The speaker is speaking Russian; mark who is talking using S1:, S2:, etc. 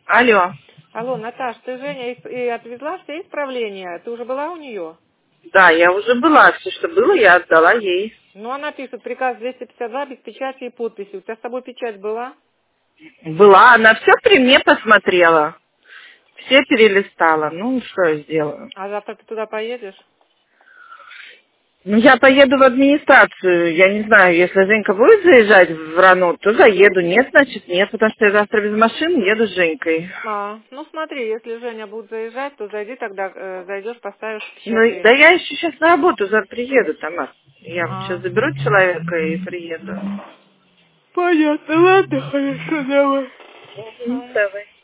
S1: Алло.
S2: Алло, Наташ, ты Женя и отвезла все исправления? Ты уже была у нее?
S1: Да, я уже была. Все, что было, я отдала ей.
S2: Ну, она пишет приказ 252 без печати и подписи. У тебя с собой печать была?
S1: Была. Она все при мне посмотрела. Все перелистала. Ну, что я сделаю?
S2: А завтра ты туда поедешь?
S1: Ну, я поеду в администрацию. Я не знаю, если Женька будет заезжать в РАНУ, то заеду. Нет, значит нет, потому что я завтра без машины еду с Женькой.
S2: Ну смотри, если Женя будет заезжать, то зайди тогда, зайдешь, поставишь
S1: Ну,
S2: печати.
S1: да я еще сейчас на работу завтра приеду, Тамар. Я сейчас
S2: А,
S1: заберу человека и приеду.
S2: понятно, ладно, хорошо, давай.
S1: Давай.